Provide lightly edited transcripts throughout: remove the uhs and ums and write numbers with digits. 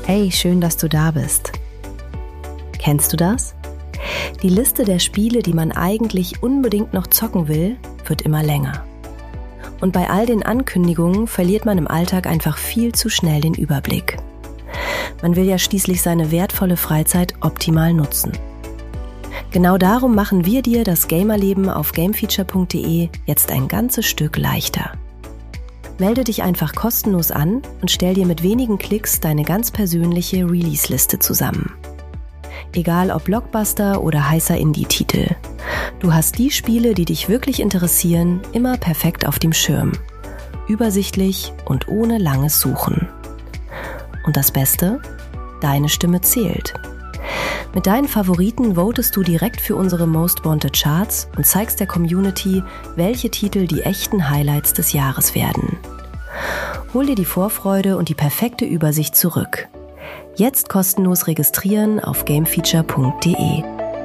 Hey, schön, dass du da bist. Kennst du das? Die Liste der Spiele, die man eigentlich unbedingt noch zocken will, wird immer länger. Und bei all den Ankündigungen verliert man im Alltag einfach viel zu schnell den Überblick. Man will ja schließlich seine wertvolle Freizeit optimal nutzen. Genau darum machen wir dir das Gamerleben auf gamefeature.de jetzt ein ganzes Stück leichter. Melde dich einfach kostenlos an und stell dir mit wenigen Klicks deine ganz persönliche Release-Liste zusammen. Egal ob Blockbuster oder heißer Indie-Titel. Du hast die Spiele, die dich wirklich interessieren, immer perfekt auf dem Schirm. Übersichtlich und ohne langes Suchen. Und das Beste? Deine Stimme zählt. Mit deinen Favoriten votest du direkt für unsere Most Wanted Charts und zeigst der Community, welche Titel die echten Highlights des Jahres werden. Hol dir die Vorfreude und die perfekte Übersicht zurück. Jetzt kostenlos registrieren auf gamefeature.de.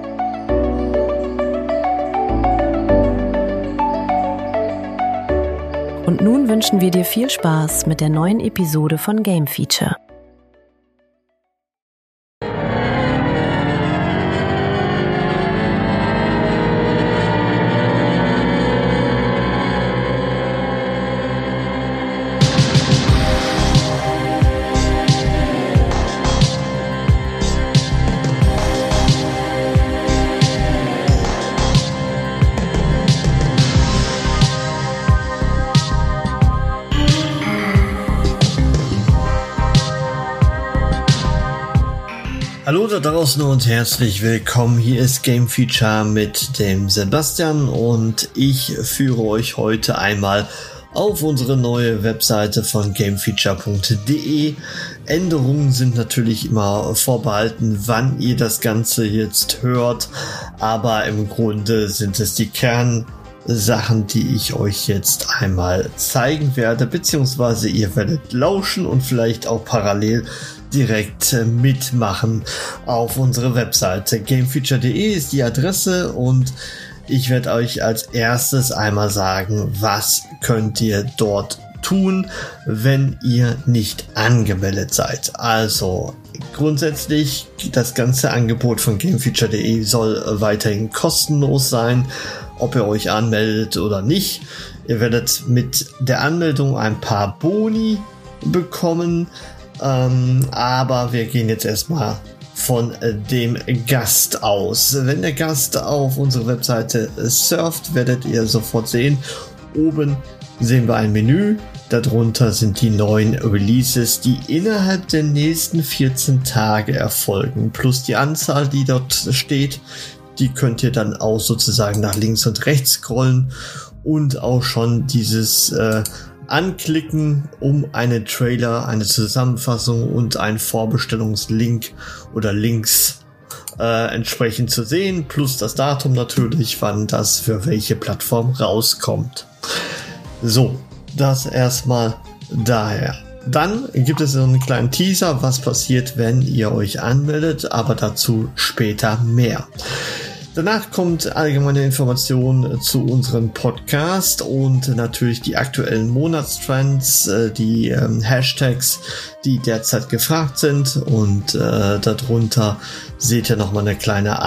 Und nun wünschen wir dir viel Spaß mit der neuen Episode von Game Feature. Hallo da draußen und herzlich willkommen. Hier ist Game Feature mit dem Sebastian und ich führe euch heute einmal auf unsere neue Webseite von gamefeature.de. Änderungen sind natürlich immer vorbehalten, wann ihr das Ganze jetzt hört, aber im Grunde sind es die Kernsachen, die ich euch jetzt einmal zeigen werde, beziehungsweise ihr werdet lauschen und vielleicht auch parallel direkt mitmachen auf unsere Webseite. Gamefeature.de ist die Adresse und ich werde euch als erstes einmal sagen, was könnt ihr dort tun, wenn ihr nicht angemeldet seid. Also grundsätzlich, das ganze Angebot von Gamefeature.de soll weiterhin kostenlos sein, ob ihr euch anmeldet oder nicht. Ihr werdet mit der Anmeldung ein paar Boni bekommen, aber wir gehen jetzt erstmal von dem Gast aus. Wenn der Gast auf unsere Webseite surft, werdet ihr sofort sehen, oben sehen wir ein Menü, darunter sind die neuen Releases, die innerhalb der nächsten 14 Tage erfolgen, plus die Anzahl, die dort steht, die könnt ihr dann auch sozusagen nach links und rechts scrollen und auch schon dieses anklicken, um einen Trailer, eine Zusammenfassung und einen Vorbestellungslink oder Links entsprechend zu sehen, plus das Datum natürlich, wann das für welche Plattform rauskommt. So, das erstmal daher. Dann gibt es so einen kleinen Teaser, was passiert, wenn ihr euch anmeldet, aber dazu später mehr. Danach kommt allgemeine Informationen zu unserem Podcast und natürlich die aktuellen Monatstrends, die Hashtags, die derzeit gefragt sind und darunter seht ihr nochmal eine kleine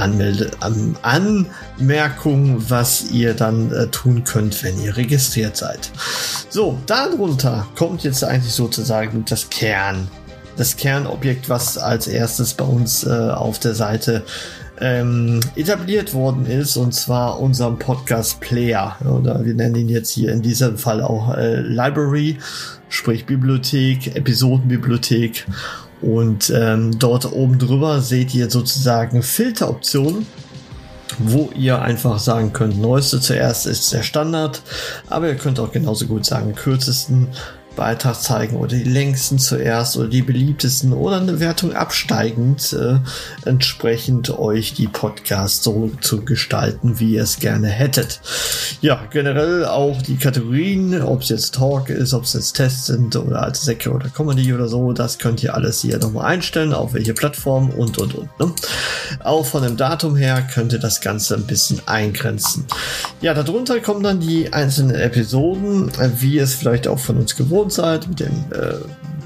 Anmerkung, was ihr dann tun könnt, wenn ihr registriert seid. So, darunter kommt jetzt eigentlich sozusagen das Kernobjekt, was als erstes bei uns auf der Seite etabliert worden ist, und zwar unserem Podcast Player, oder wir nennen ihn jetzt hier in diesem Fall auch Library, sprich Bibliothek, Episodenbibliothek, und dort oben drüber seht ihr sozusagen Filteroptionen, wo ihr einfach sagen könnt, neueste zuerst ist der Standard, aber ihr könnt auch genauso gut sagen, kürzesten Beitrag zeigen oder die längsten zuerst oder die beliebtesten oder eine Wertung absteigend, entsprechend euch die Podcasts so zu gestalten, wie ihr es gerne hättet. Ja, generell auch die Kategorien, ob es jetzt Talk ist, ob es jetzt Tests sind oder alte Säcke oder Comedy oder so, das könnt ihr alles hier nochmal einstellen, auf welche Plattform und. Ne? Auch von dem Datum her könnt ihr das Ganze ein bisschen eingrenzen. Ja, darunter kommen dann die einzelnen Episoden, wie ihr es vielleicht auch von uns gewohnt seid, mit den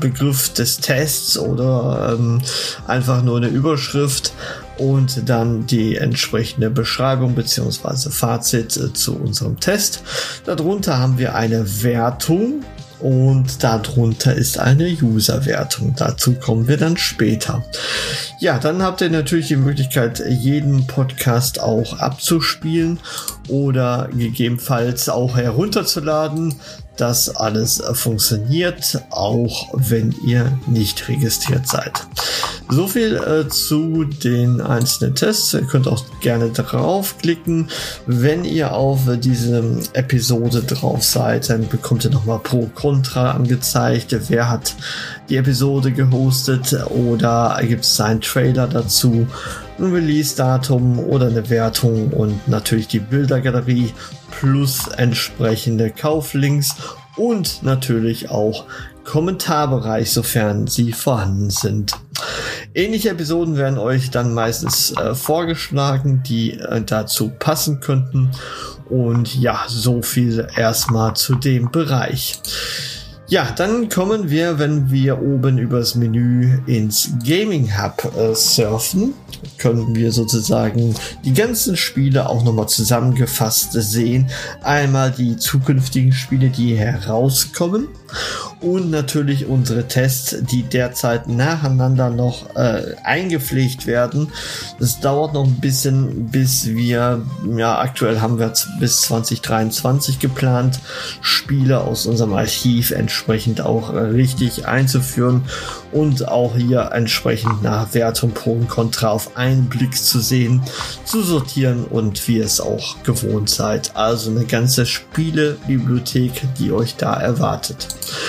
Begriff des Tests oder einfach nur eine Überschrift und dann die entsprechende Beschreibung bzw. Fazit zu unserem Test. Darunter haben wir eine Wertung. Und darunter ist eine User-Wertung. Dazu kommen wir dann später. Ja, dann habt ihr natürlich die Möglichkeit, jeden Podcast auch abzuspielen oder gegebenenfalls auch herunterzuladen. Das alles funktioniert, auch wenn ihr nicht registriert seid. So viel zu den einzelnen Tests. Ihr könnt auch gerne draufklicken. Wenn ihr auf diese Episode drauf seid, dann bekommt ihr nochmal Pro Contra angezeigt. Wer hat die Episode gehostet oder gibt es einen Trailer dazu, ein Release-Datum oder eine Wertung und natürlich die Bildergalerie plus entsprechende Kauflinks und natürlich auch Kommentarbereich, sofern sie vorhanden sind. Ähnliche Episoden werden euch dann meistens vorgeschlagen, die dazu passen könnten. Und ja, so viel erstmal zu dem Bereich. Ja, dann kommen wir, wenn wir oben übers Menü ins Gaming Hub surfen, können wir sozusagen die ganzen Spiele auch nochmal zusammengefasst sehen. Einmal die zukünftigen Spiele, die herauskommen und natürlich unsere Tests, die derzeit nacheinander noch eingepflegt werden. Das dauert noch ein bisschen, bis wir, ja, aktuell haben wir bis 2023 geplant, Spiele aus unserem Archiv entsprechend auch richtig einzuführen und auch hier entsprechend nach Wertung, Pro und Contra auf einen Blick zu sehen, zu sortieren und wie ihr es auch gewohnt seid. Also eine ganze Spielebibliothek, die euch da erwartet.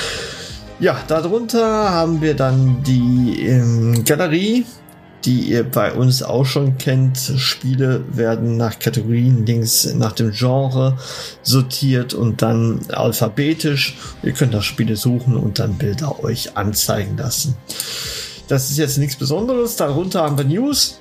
Ja, darunter haben wir dann die Galerie, die ihr bei uns auch schon kennt. Spiele werden nach Kategorien links nach dem Genre sortiert und dann alphabetisch. Ihr könnt nach Spiele suchen und dann Bilder euch anzeigen lassen. Das ist jetzt nichts Besonderes. Darunter haben wir News.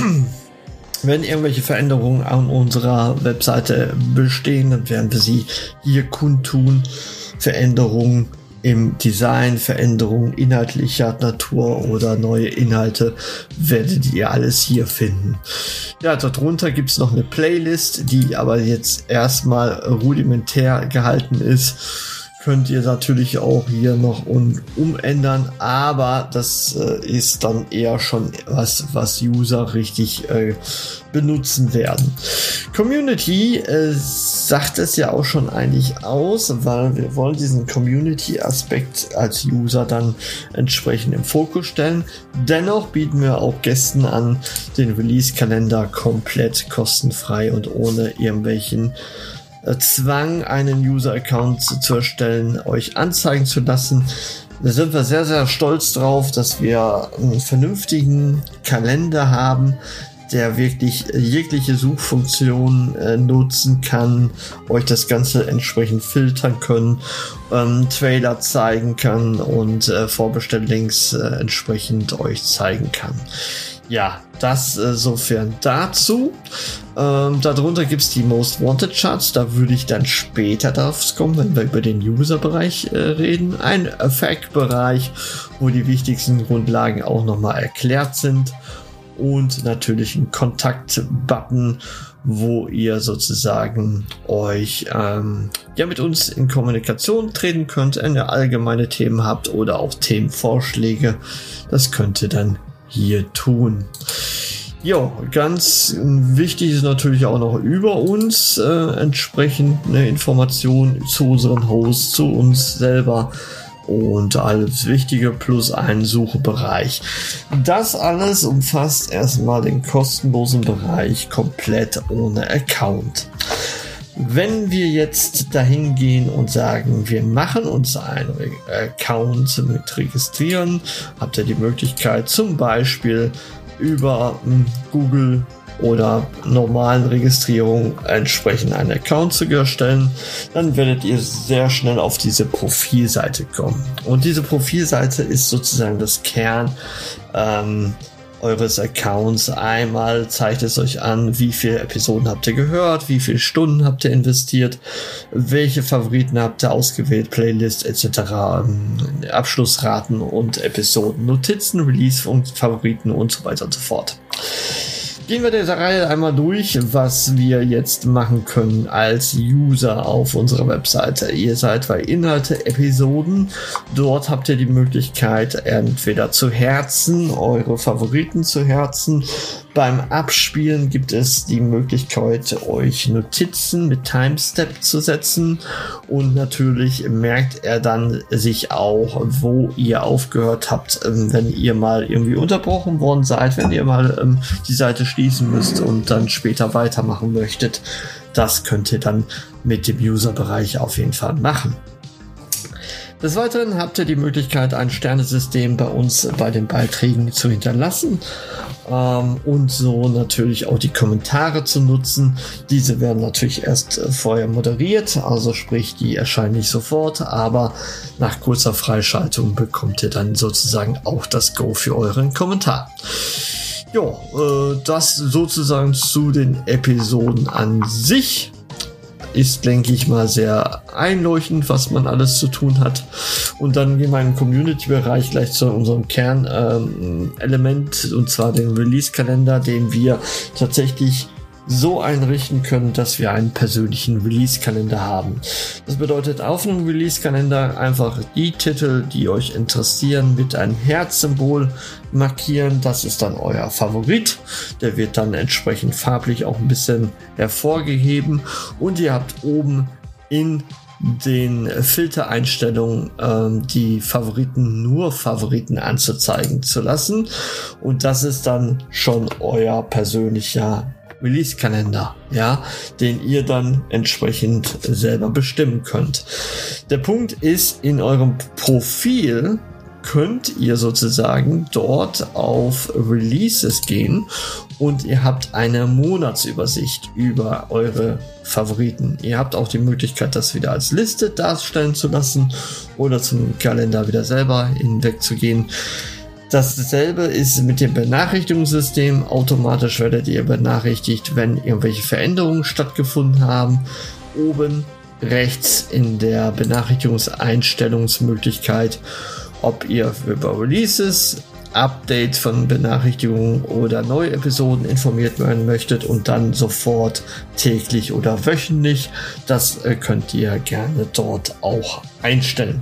Wenn irgendwelche Veränderungen an unserer Webseite bestehen, dann werden wir sie hier kundtun. Veränderungen im Design, Veränderungen inhaltlicher Natur oder neue Inhalte werdet ihr alles hier finden. Ja, darunter gibt es noch eine Playlist, die aber jetzt erstmal rudimentär gehalten ist. Könnt ihr natürlich auch hier noch umändern, aber das ist dann eher schon was User richtig benutzen werden. Community sagt es ja auch schon eigentlich aus, weil wir wollen diesen Community-Aspekt als User dann entsprechend im Fokus stellen. Dennoch bieten wir auch Gästen an, den Release-Kalender komplett kostenfrei und ohne irgendwelchen Zwang, einen User-Account zu erstellen, euch anzeigen zu lassen. Da sind wir sehr, sehr stolz drauf, dass wir einen vernünftigen Kalender haben, der wirklich jegliche Suchfunktion nutzen kann, euch das Ganze entsprechend filtern können, Trailer zeigen kann und Vorbestelllinks entsprechend euch zeigen kann. Ja, das sofern dazu. Darunter gibt es die Most Wanted Charts, da würde ich dann später drauf kommen, wenn wir über den User-Bereich reden. Ein Fact-Bereich, wo die wichtigsten Grundlagen auch nochmal erklärt sind. Und natürlich ein Kontakt-Button, wo ihr sozusagen euch mit uns in Kommunikation treten könnt, wenn ihr allgemeine Themen habt oder auch Themenvorschläge. Das könnt ihr dann hier tun. Jo, ganz wichtig ist natürlich auch noch über uns entsprechend eine Information zu unseren Hosts, zu uns selber und alles Wichtige plus einen Suchebereich. Das alles umfasst erstmal den kostenlosen Bereich komplett ohne Account. Wenn wir jetzt dahin gehen und sagen, wir machen uns einen Account mit registrieren, habt ihr die Möglichkeit zum Beispiel über Google oder normalen Registrierung entsprechend einen Account zu erstellen, dann werdet ihr sehr schnell auf diese Profilseite kommen. Und diese Profilseite ist sozusagen das Kern eures Accounts. Einmal zeigt es euch an, wie viele Episoden habt ihr gehört, wie viele Stunden habt ihr investiert, welche Favoriten habt ihr ausgewählt, Playlist etc., Abschlussraten und Episoden, Notizen, Release und Favoriten und so weiter und so fort. Gehen wir der Reihe einmal durch, was wir jetzt machen können als User auf unserer Webseite. Ihr seid bei Inhalte, Episoden. Dort habt ihr die Möglichkeit, entweder zu herzen, eure Favoriten zu herzen. Beim Abspielen gibt es die Möglichkeit, euch Notizen mit Timestamp zu setzen. Und natürlich merkt er dann sich auch, wo ihr aufgehört habt, wenn ihr mal irgendwie unterbrochen worden seid, wenn ihr mal die Seite schließen müsst und dann später weitermachen möchtet. Das könnt ihr dann mit dem User-Bereich auf jeden Fall machen. Des Weiteren habt ihr die Möglichkeit, ein Sternesystem bei uns bei den Beiträgen zu hinterlassen und so natürlich auch die Kommentare zu nutzen. Diese werden natürlich erst vorher moderiert, also sprich, die erscheinen nicht sofort, aber nach kurzer Freischaltung bekommt ihr dann sozusagen auch das Go für euren Kommentar. Ja, das sozusagen zu den Episoden an sich. Ist, denke ich mal, sehr einleuchtend, was man alles zu tun hat. Und dann gehen wir im Community-Bereich gleich zu unserem Kernelement, und zwar den Release-Kalender, den wir tatsächlich so einrichten können, dass wir einen persönlichen Release-Kalender haben. Das bedeutet, auf einem Release-Kalender einfach die Titel, die euch interessieren, mit einem Herzsymbol markieren. Das ist dann euer Favorit. Der wird dann entsprechend farblich auch ein bisschen hervorgeheben. Und ihr habt oben in den Filtereinstellungen die Favoriten anzuzeigen zu lassen. Und das ist dann schon euer persönlicher Release-Kalender, ja, den ihr dann entsprechend selber bestimmen könnt. Der Punkt ist, in eurem Profil könnt ihr sozusagen dort auf Releases gehen und ihr habt eine Monatsübersicht über eure Favoriten. Ihr habt auch die Möglichkeit, das wieder als Liste darstellen zu lassen oder zum Kalender wieder selber hinwegzugehen. Dasselbe ist mit dem Benachrichtigungssystem. Automatisch werdet ihr benachrichtigt, wenn irgendwelche Veränderungen stattgefunden haben. Oben rechts in der Benachrichtigungseinstellungsmöglichkeit, ob ihr über Releases, Update von Benachrichtigungen oder neue Episoden informiert werden möchtet und dann sofort täglich oder wöchentlich. Das könnt ihr gerne dort auch einstellen.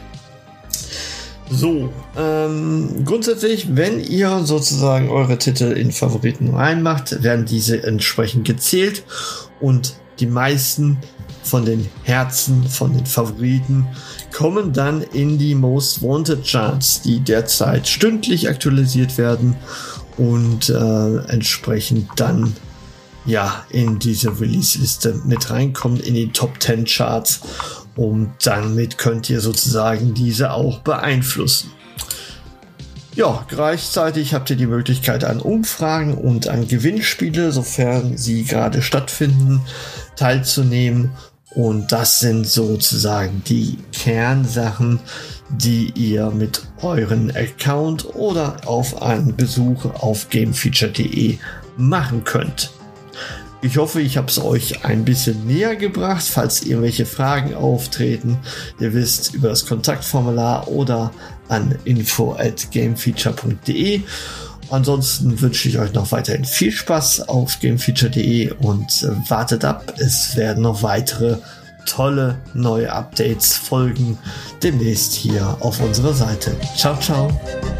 So, grundsätzlich, wenn ihr sozusagen eure Titel in Favoriten reinmacht, werden diese entsprechend gezählt und die meisten von den Herzen, von den Favoriten kommen dann in die Most Wanted Charts, die derzeit stündlich aktualisiert werden und entsprechend dann ja in diese Release-Liste mit reinkommen, in die Top 10 Charts. Und damit könnt ihr sozusagen diese auch beeinflussen. Ja, gleichzeitig habt ihr die Möglichkeit an Umfragen und an Gewinnspiele, sofern sie gerade stattfinden, teilzunehmen. Und das sind sozusagen die Kernsachen, die ihr mit euren Account oder auf einen Besuch auf gamefeature.de machen könnt. Ich hoffe, ich habe es euch ein bisschen näher gebracht. Falls irgendwelche Fragen auftreten, ihr wisst, über das Kontaktformular oder an info@gamefeature.de. Ansonsten wünsche ich euch noch weiterhin viel Spaß auf gamefeature.de und wartet ab. Es werden noch weitere tolle neue Updates folgen demnächst hier auf unserer Seite. Ciao, ciao.